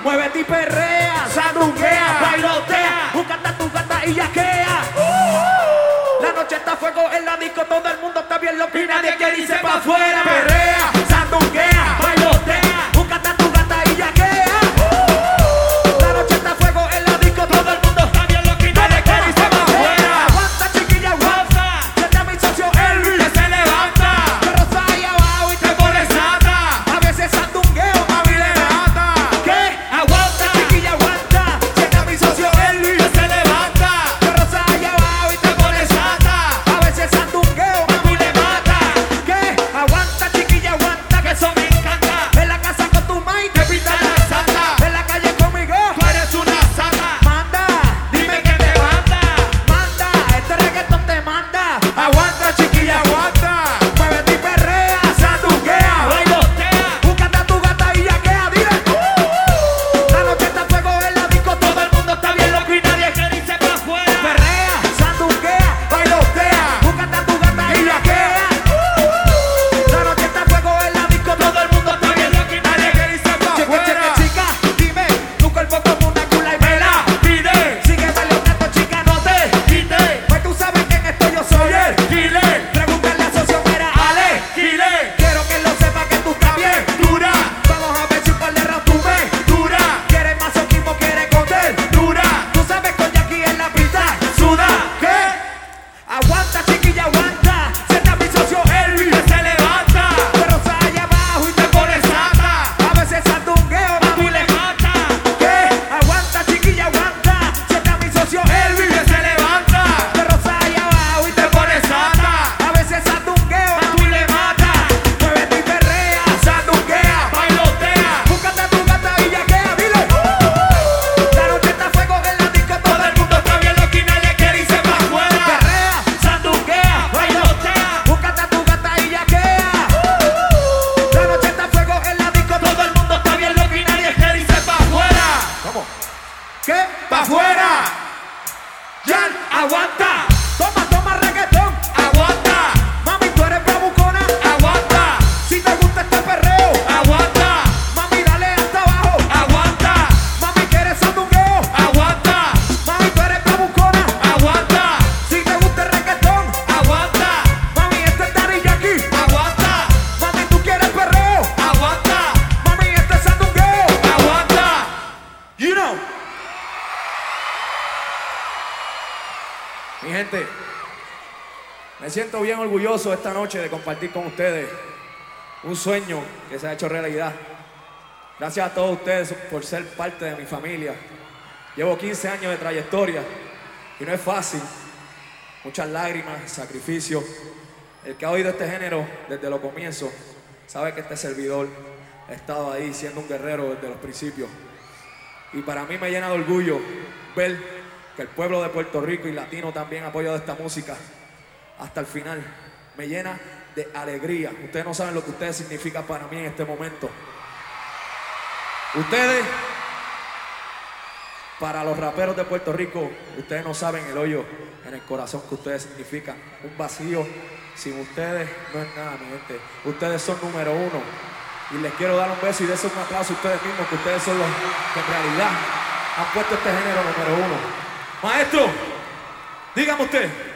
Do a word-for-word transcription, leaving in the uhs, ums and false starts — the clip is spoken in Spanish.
Muévete y perrea, sandunguea, bailotea, búscate tu gata y yaquea. La noche está a fuego en la disco, todo el mundo está bien loco y nadie quiere irse pa' afuera. Perrea, sandunguea, bailotea, búscate tu gata y yaquea. La noche está a fuego en la disco, todo el mundo está bien loco y nadie quiere irse pa' afuera. Aguanta, chiquilla, aguanta, siente a mi socio Elvis que se levanta. Te roza ahí abajo y te pone sata. A veces sandungueo, mami le mata. ¿Qué? Aguanta, chiquilla, aguanta, siente a mi socio Elvis que se levanta. Te roza ahí abajo y te pone sata. A veces sandungueo, mami le mata. ¿Qué? Aguanta, chiquilla, aguanta, que eso me encanta. En la casa con tu maíz te pinta la santa. En la calle conmigo tú eres una santa. Manda, dime que te manda. Manda, este reggaetón te manda. Aguanta, chiquilla, aguanta. Muévete y perrea, sandunguea, bailotea, búscate a tu gata y yaquea, dile. La noche está a fuego en la disco, todo el mundo está bien loco y nadie quiere irse pa' afuera. Perrea, sandunguea, bailotea, búscate a tu gata y yaquea. La noche está a fuego en la disco, todo el mundo está bien loco y nadie quiere irse pa' afuera. Cheque, chica, dime, tu cuerpo como una cula y me la pide. Sigue bailando, chica, no te quite. Pues tú sabes que en esto yo soy el killer. Pregúntale a socio, mira, Ale, killer. Quiero que lo sepa que tú estás bien dura. Vamos a ver si un par de rounds tú me dura. Quieres masoquismo, quieres coger dura. Tú sabes con Jackie en la pista suda. ¿Qué? Aguanta, chiquilla, aguanta. Siente a mi socio Elvis que se levanta. Te roza allá abajo y te pone sata. A veces sandungueo, mami le mata. ¿Qué? Aguanta, chiquilla, aguanta. Siente a mi socio Elvis que se levanta. Te roza allá abajo y te pone sata. A veces sandungueo, mami le mata. Muévete y perrea, sandunguea, bailotea, búscate a tu gata y yaquea, dile. La noche está a fuego en la disco, todo el mundo está bien loco y nadie quiere irse pa' afuera. Perrea, sandunguea, bailotea, búscate a tu gata y yaquea. La noche está a fuego en la disco, todo el mundo está bien loco y nadie quiere irse pa' afuera. ¿Cómo? ¿Qué? ¡Pa' afuera! ¡Yan, aguanta! Toma, toma reggaetón, aguanta. Mami, tú eres bravucona, aguanta. Si te gusta este perreo, aguanta. Mami, dale hasta abajo, aguanta. Mami, ¿quieres sandungueo? Aguanta. Mami, tú eres bravucona, aguanta. Si te gusta el reggaetón, aguanta. Mami, este es Daddy Yankee, aguanta. Mami, ¿tú quieres perreo? Aguanta. Mami, este es sandungueo, aguanta. You know. Mi gente, me siento bien orgulloso esta noche de compartir con ustedes un sueño que se ha hecho realidad. Gracias a todos ustedes por ser parte de mi familia. Llevo quince años de trayectoria y no es fácil. Muchas lágrimas, sacrificios. El que ha oído este género desde los comienzos sabe que este servidor ha estado ahí siendo un guerrero desde los principios. Y para mí me llena de orgullo ver que el pueblo de Puerto Rico y latino también ha apoyado esta música hasta el final. Me llena de alegría. Ustedes no saben lo que ustedes significan para mí en este momento. Ustedes, para los raperos de Puerto Rico, ustedes no saben el hoyo en el corazón que ustedes significan. Un vacío sin ustedes no es nada, mi gente. Ustedes son número uno. Y les quiero dar un beso y darse un aplauso a ustedes mismos, que ustedes son los que en realidad han puesto este género número uno. Maestro, dígame usted.